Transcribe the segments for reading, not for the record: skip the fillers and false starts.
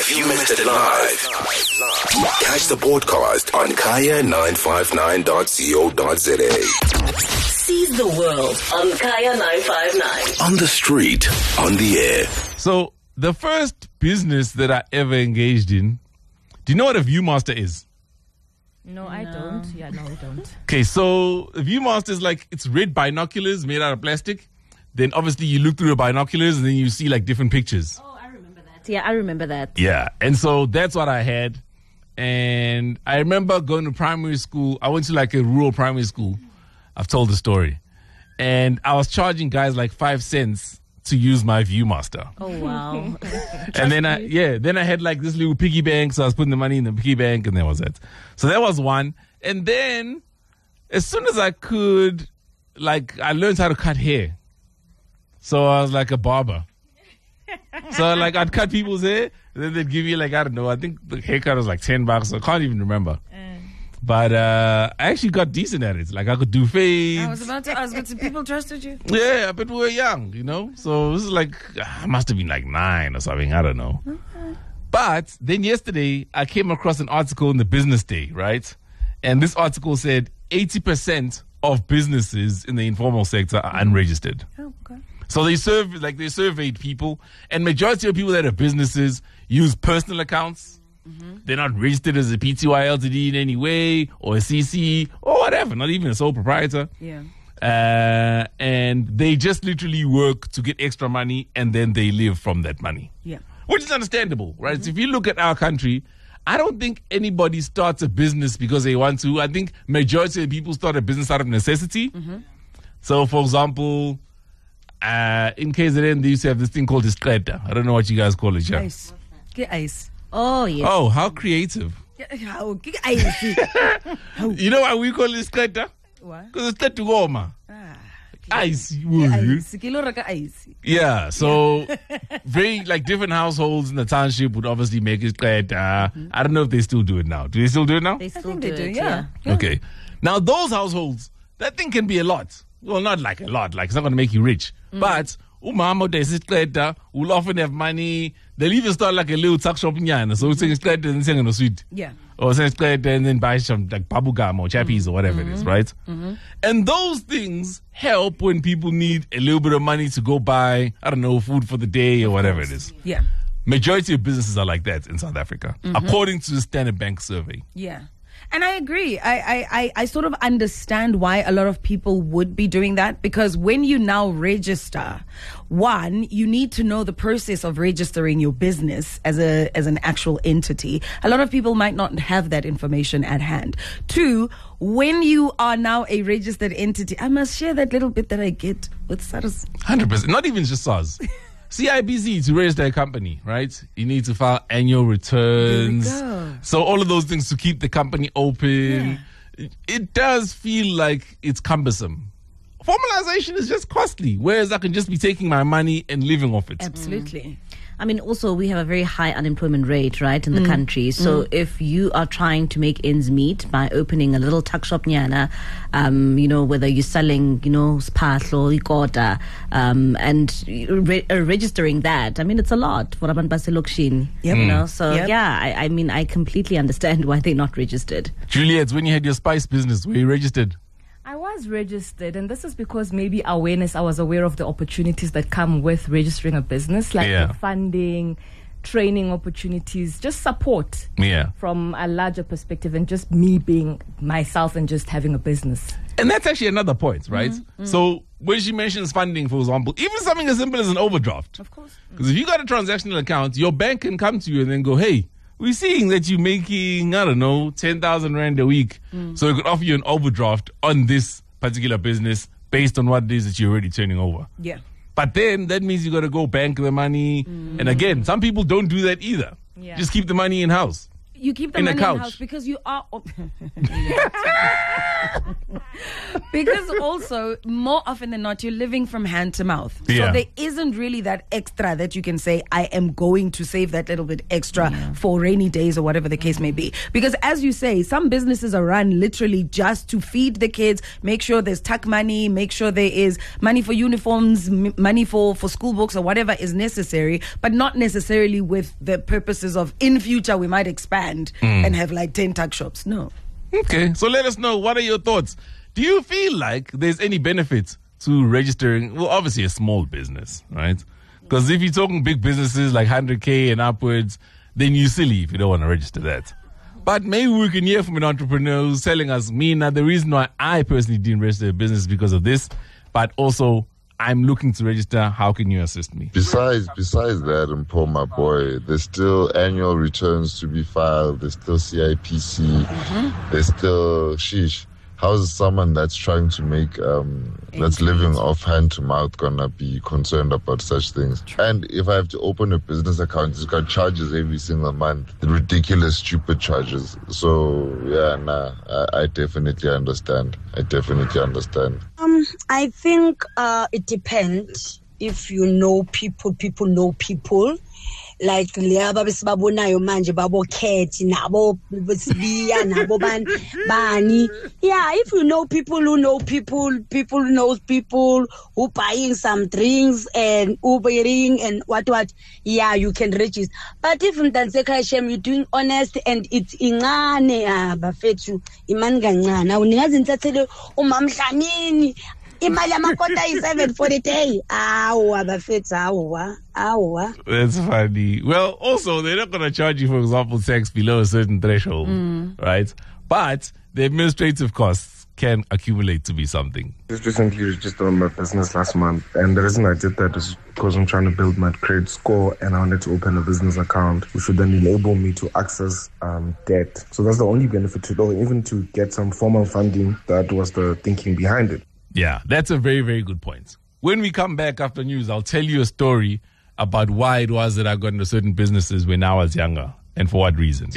If you missed it live, catch the podcast on kaya959.co.za. Seize the world on Kaya 959. On the street, on the air. So, the first business that I ever engaged in, do you know what a Viewmaster is? No, I don't. Yeah, no, I don't. Okay, so a Viewmaster is like, it's red binoculars made out of plastic. Then obviously you look through the binoculars and then you see like different pictures. Oh, I remember that. Yeah, I remember that. Yeah, and so that's what I had. And I remember going to primary school. I went to like a rural primary school. I've told the story. And I was charging guys like 5 cents to use my Viewmaster. Oh, wow. And then I had like this little piggy bank. So I was putting the money in the piggy bank and that was it. So that was one. And then as soon as I could, like I learned how to cut hair. So I was like a barber. So like I'd cut people's hair and then they'd give you like, I don't know, I think the haircut was like $10. So I can't even remember. But I actually got decent at it. Like I could do fades. I was about to ask, but people trusted you? Yeah, but we were young, you know. So this is like, I must have been like 9 or something. I don't know. Okay. But then yesterday, I came across an article in the Business Day, right? And this article said 80% of businesses in the informal sector are unregistered. Oh, okay. So they surveyed people, and majority of people that have businesses use personal accounts. They're not registered as a PTY Ltd in any way, or a CC, or whatever, not even a sole proprietor. Yeah. And they just literally work to get extra money, and then they live from that money. Yeah. Which is understandable, right? So if you look at our country, I don't think anybody starts a business because they want to. I think majority of people start a business out of necessity. So, for example, in KZN, they used to have this thing called isqeda. I don't know what you guys call it, yeah? Ice. Get ice. Oh, yes. Oh, how creative. How? Get ice. You know why we call it isqeda? What? Because it's to goma. Ice. Ice. Kilo raka ice. Yeah, so very like different households in the township would obviously make it I don't know if they still do it now. Do they still do it now? They still think do they do, it, yeah. Okay. Now those households, that thing can be a lot. Well, not like a lot, like it's not going to make you rich. But umama will often have money. They'll even start like a little tuck shop nyana. So it's isqeda and saying no sweet. Yeah. Or say isqeda and then buy some like babugam or chappies or whatever it is, right? And those things help when people need a little bit of money to go buy, I don't know, food for the day or whatever it is. Yeah. Majority of businesses are like that in South Africa, according to the Standard Bank survey. Yeah. And I agree. I sort of understand why a lot of people would be doing that, because when you now register, one, you need to know the process of registering your business as an actual entity. A lot of people might not have that information at hand. Two, when you are now a registered entity, I must share that little bit that I get with SARS. 100%. Not even just SARS. CIBC, to register a company, right? You need to file annual returns. There we go. So all of those things to keep the company open. Yeah. It does feel like it's cumbersome. Formalization is just costly, whereas I can just be taking my money and living off it. Absolutely. I mean, also, we have a very high unemployment rate, right, in the country. So if you are trying to make ends meet by opening a little tuck shop nyana, whether you're selling, spahlo, ikota, and registering that, I mean, it's a lot for abantu baselokishini, So, I mean, I completely understand why they're not registered. Juliet, when you had your spice business, were you registered? I was registered, and this is because maybe awareness, I was aware of the opportunities that come with registering a business, like the funding, training opportunities, just support from a larger perspective, and just me being myself and just having a business. And that's actually another point, right? So when she mentions funding, for example, even something as simple as an overdraft. Of course. Because if you got a transactional account, your bank can come to you and then go, hey, we're seeing that you're making, 10,000 Rand a week. So it could offer you an overdraft on this particular business based on what it is that you're already turning over. Yeah. But then that means you got to go bank the money. And again, some people don't do that either. Yeah. Just keep the money in-house. You keep the in money a couch. in house because you are. Because also, more often than not, you're living from hand to mouth. So there isn't really that extra that you can say, I am going to save that little bit extra for rainy days or whatever the case may be. Because as you say, some businesses are run literally just to feed the kids, make sure there's tuck money, make sure there is money for uniforms, money for school books or whatever is necessary, but not necessarily with the purposes of in future we might expand and have like 10 tuck shops. No. Okay, so let us know, what are your thoughts? Do you feel like there's any benefit to registering? Well, obviously a small business, right? Because if you're talking big businesses like 100K and upwards, then you're silly if you don't want to register that. But maybe we can hear from an entrepreneur who's telling us, Mina, the reason why I personally didn't register a business is because of this, but also I'm looking to register. How can you assist me? Besides that, and Paul, my boy, there's still annual returns to be filed. There's still CIPC. There's still sheesh. How's someone that's trying to make, that's living off hand to mouth gonna be concerned about such things? And if I have to open a business account, it's got charges every single month. Ridiculous, stupid charges. So, I definitely understand. I think it depends. If you know people know people. Like laba besibabonayo manje babo Khethi nabo Sibiya nabo bani. Yeah, if you know people who know people knows people who buying some drinks and Ubering and what, yeah, you can register. But if you're doing honest and it's ingane bafethu imani kancane awuningazi nithathele umamhlanini imali yamakota yi7 for the day. That's funny. Well, also, they're not going to charge you, for example, tax below a certain threshold, right? But the administrative costs can accumulate to be something. Just recently registered on my business last month, and the reason I did that is because I'm trying to build my credit score, and I wanted to open a business account, which would then enable me to access debt. So that's the only benefit to it, or even to get some formal funding. That was the thinking behind it. Yeah, that's a very, very good point. When we come back after news, I'll tell you a story about why it was that I got into certain businesses when I was younger and for what reason.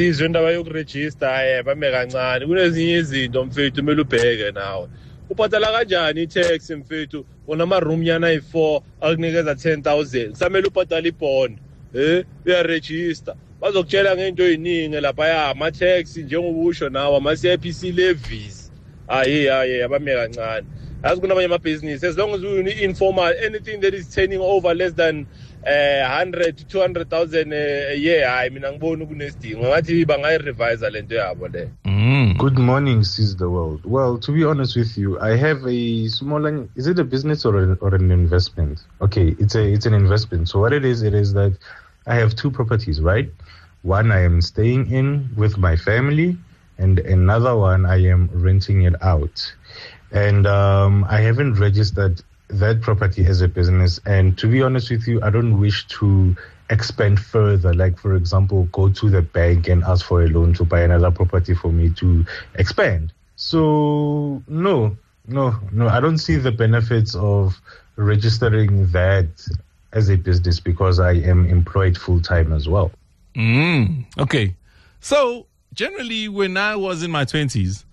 Uphathala kanjani itax mfethu wona room yana i4 akunikeza 10,000 samele uphathala ibond uyaregister bazokutshela ngento eziningi lapha ya ama tax njengobusho nawo ama CIPC levies abame kancane as kunamanye ama business as long as we informal anything that is turning over less than 100 to 200,000 a year mina ngibona kunesidingo ngathi bangayi revise lento yabo le. Good morning, Seize the World. Well, to be honest with you, I have a small, is it a business or an investment? Okay, it's an investment. So what it is that I have two properties, right? One I am staying in with my family, and another one I am renting it out. And I haven't registered that property as a business. And to be honest with you, I don't wish to expand further, like for example, go to the bank and ask for a loan to buy another property for me to expand. So no, I don't see the benefits of registering that as a business because I am employed full-time as well. Okay. So generally when I was in my 20s,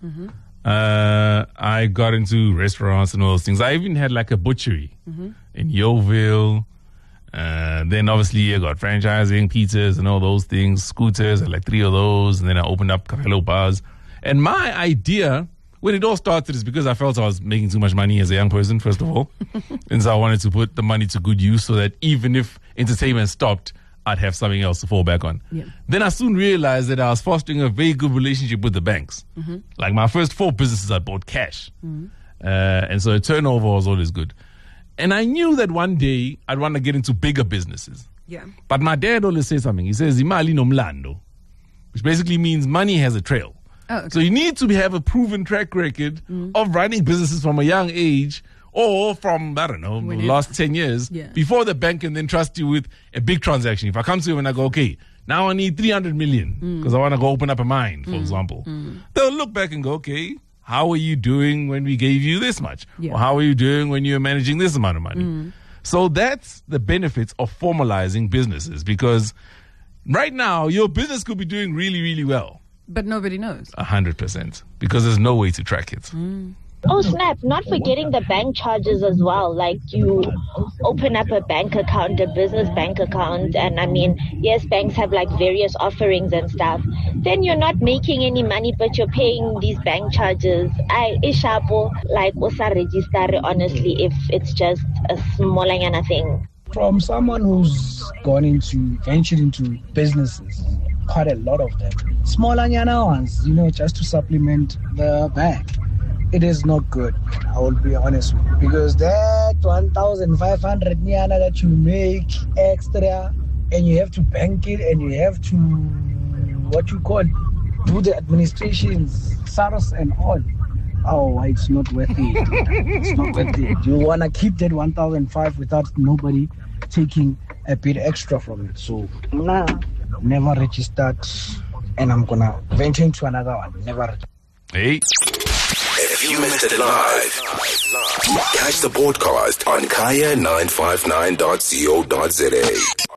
I got into restaurants and all those things. I even had like a butchery in Yeoville. Then obviously I got franchising, pizzas and all those things, scooters, I had like 3 of those, and then I opened up Carlo bars. And my idea, when it all started, is because I felt I was making too much money as a young person, first of all. And so I wanted to put the money to good use so that even if entertainment stopped, I'd have something else to fall back on. Yeah. Then I soon realized that I was fostering a very good relationship with the banks. Like my first 4 businesses, I bought cash. And so the turnover was always good. And I knew that one day I'd want to get into bigger businesses. Yeah. But my dad always says something. He says, Imali nomlando, which basically means money has a trail. Oh, okay. So you need to have a proven track record of running businesses from a young age or from, I don't know, the last 10 years before the bank can then trust you with a big transaction. If I come to you and I go, okay, now I need 300 million because I want to go open up a mine, for example. They'll look back and go, okay, how are you doing when we gave you this much? Yeah. Or how are you doing when you're managing this amount of money? So that's the benefits of formalizing businesses because Right now, your business could be doing really, really well. But nobody knows. 100%. Because there's no way to track it. Oh, snap. Not forgetting the bank charges as well. Like you open up a bank account, a business bank account. And I mean, yes, banks have like various offerings and stuff. Then you're not making any money, but you're paying these bank charges. Ishapo, like, osa register, honestly, if it's just a small thing. From someone who's ventured into businesses, quite a lot of them, small ones, just to supplement the bank. It is not good, I will be honest with you, because that 1,500 nyana that you make extra, and you have to bank it, and you have to, do the administrations, SARS and all. Oh, it's not worth it. It's not worth it. You want to keep that 1,500 without nobody taking a bit extra from it. So, never registered, and I'm going to venture into another one. Never. Hey. If you missed it live, catch the podcast on kaya959.co.za.